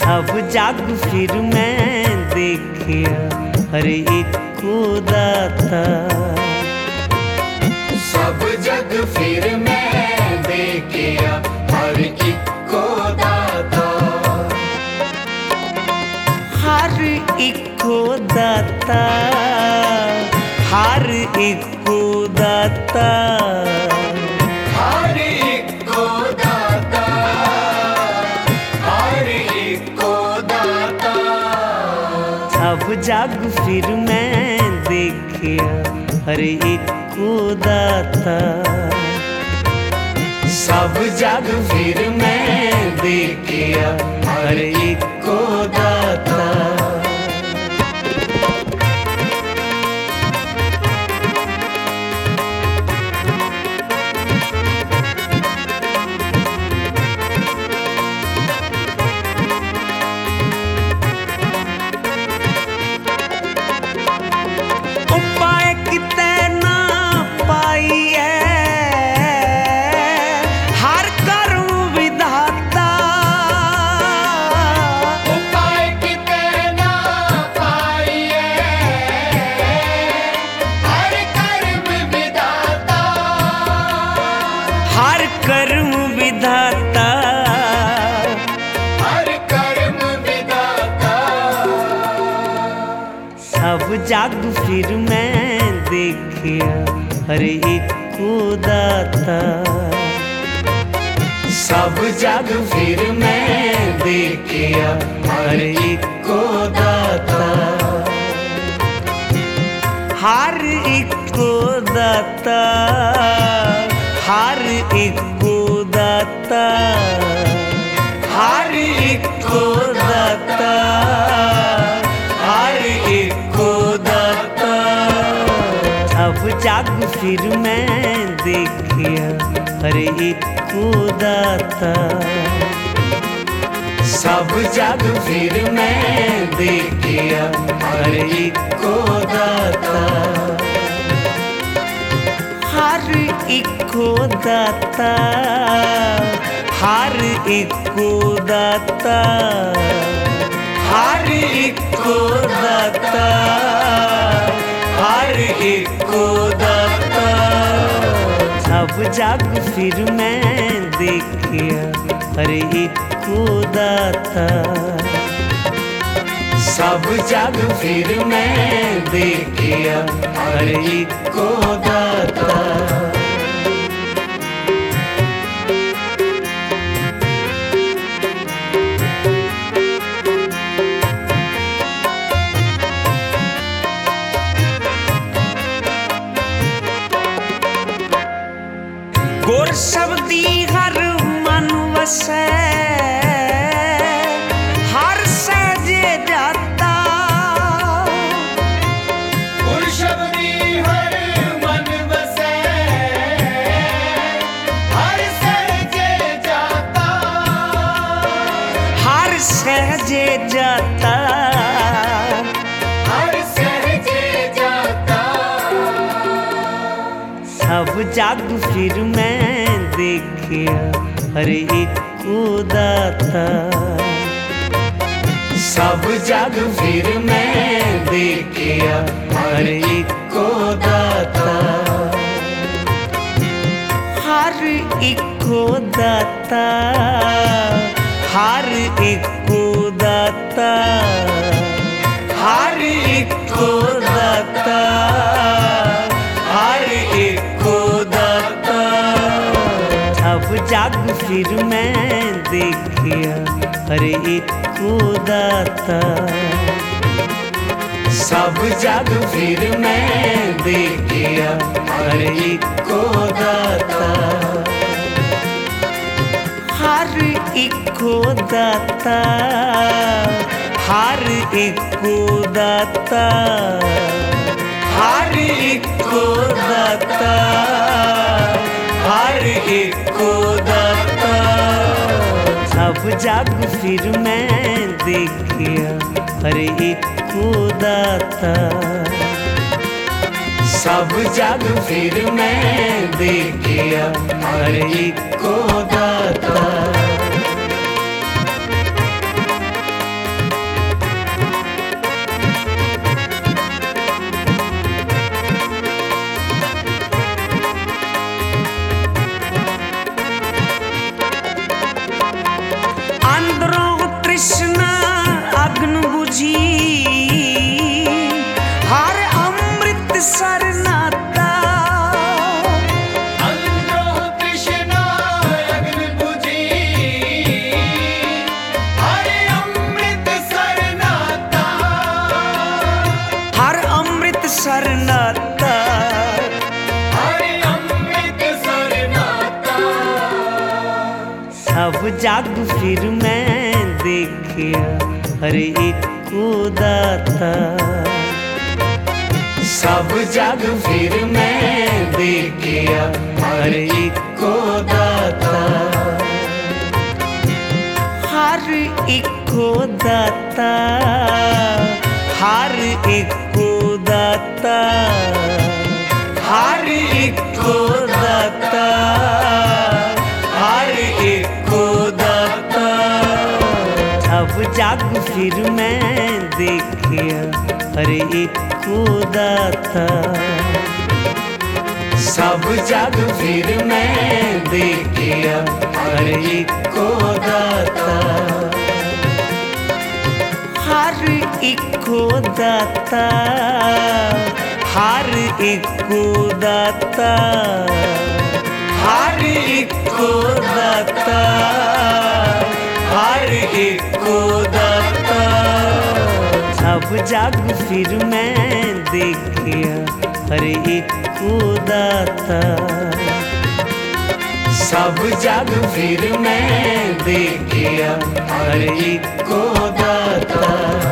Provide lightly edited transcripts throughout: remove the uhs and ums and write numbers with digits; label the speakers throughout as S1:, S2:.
S1: सब जग फिर मैं देखिया हर इको दाता।
S2: सब जग फिर मैं देखिया हर इको दाता।
S1: हर इको दाता, हर इको दाता,
S2: हर इको दाता, हर इको दाता।
S1: सब जग फिर मैं देखिया हर इको दाता।
S2: सब जग फिर मैं देखिया हर इको दाता।
S1: उपाय किते ना पाइए हर कर्म विधाता।
S2: उपाय किते ना पाइए हर कर्म विधाता।
S1: हर कर्म विधाता,
S2: हर कर्म विधाता।
S1: सब जग फिर मैं देखिया हर इको दाता।
S2: सब जग फिर मैं देखिया हर इको दाता।
S1: हर इको दाता, हर इको दाता, हर इको दाता, हर इको दाता। सब जग फिर मैं देखिया हर इको दाता।
S2: सब जग फिर मैं देखिया हर इको दाता।
S1: हर इको दाता, हर इको दाता, हर इको दाता, हर इको दाता। सब जग फिर मैं देखिया हर इको दाता।
S2: सब जग फिर मैं देखिया हर इको दाता।
S1: गुर शब्दी हर मन वसै हर सहजे जाता।
S2: गुर शब्दी हर मन बसै हर सहजे जाता।
S1: हर सहजे जाता,
S2: हर सहजे जाता।
S1: सब जग फिर मैं देखिया हर इको दाता।
S2: सब जग फिर मैं देखिया हर इको दाता।
S1: हर इको दाता, हर इको दाता, हर इको दाता, हर इको दाता। सब जग फिर मैं देखिया हर इको दाता।
S2: सब जग फिर मैं देखिया हर इको दाता।
S1: हर इको दाता, हर इको दाता, हर इको दाता, हर इको दाता। सब जग फिर मैं देखिया हर इको दाता।
S2: सब जग फिर मैं देखिया हर इको दाता।
S1: जग फिर मैं देखिया हर इको दाता।
S2: सब जग फिर मैं देखिया हर इको दाता।
S1: हर इको दाता, हर इको दाता,
S2: हर इको दाता, हर इको दाता।
S1: सब जग फिर मैं देखिया हर इको दाता।
S2: सब जग फिर मैं देखिया हर इको दाता।
S1: हर इको दाता, हर इको दाता,
S2: हर इको दाता, हर इको दाता।
S1: सब जग फिर मैं देखिया हर इको दाता।
S2: सब जग फिर मैं देखिया हर इको दाता।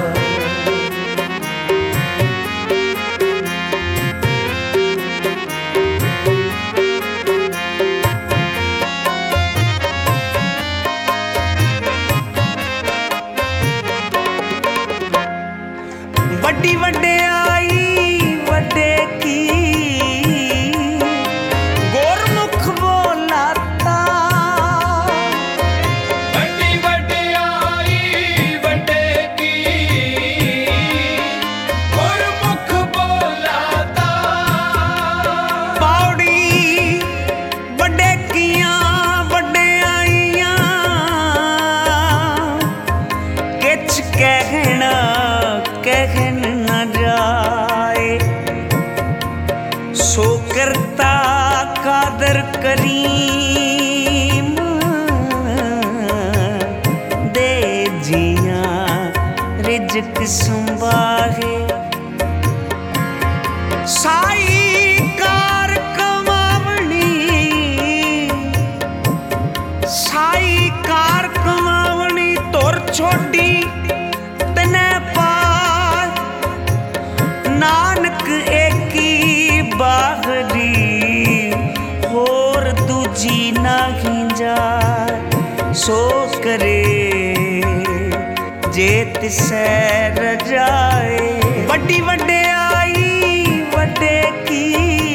S1: बड़ी वड्याई वड्डे की गोरमुख बोलाता।
S2: बड़ी वड्याई वड्डे की गुरमुख बोलाता।
S1: पौड़ी वड्डे कियां वड्याइयां किछ कहना कहन न जाए। सो करता कादर करीम दे जियां रिजक संभाहे। साई कार कमावनी, साई कार कमावनी तोर छोटी तने पार। नानक एकी बागरी होर दूजी नहीं जा। सो करे जे तिसै रजाए। वड्डी वड्याई वड्डे की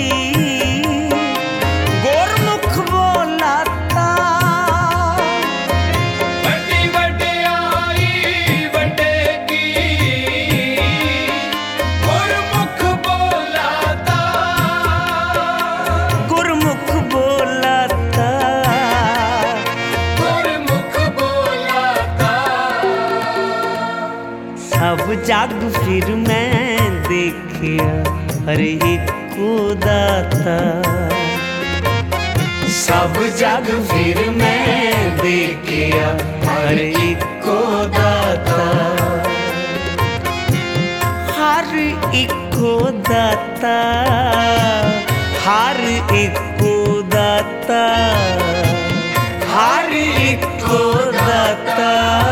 S1: गोरमुख बोलाता।
S2: बड़ी वड्याई वड्डे की गुरमुख बोलाता।
S1: गुरमुख बोलाता।
S2: गुरमुख बोलाता।
S1: सब जग फिर मैं देखिया हर इको दाता।
S2: सब जग फिर मैं देखिया हर इको दाता।
S1: हर इको दाता, हर इको दाता,
S2: हर इको दाता,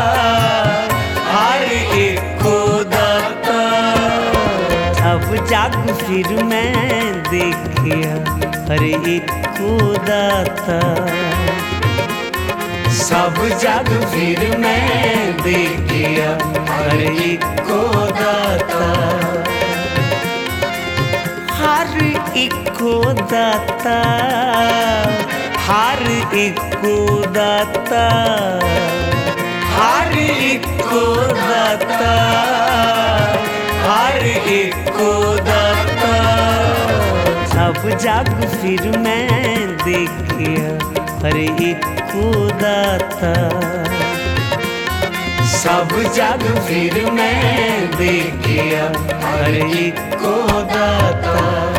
S2: हर इको दाता।
S1: सब जग फिर मैं देखिया हर इको दाता।
S2: सब जग फिर मैं देखिया हर इको दाता।
S1: हर इको दाता, हर इको दाता,
S2: हर इको दाता, हर इको दाता।
S1: सब जग फिर मैं देखिया हर इको दाता।
S2: सब जग फिर मैं देखिया हर इको दाता।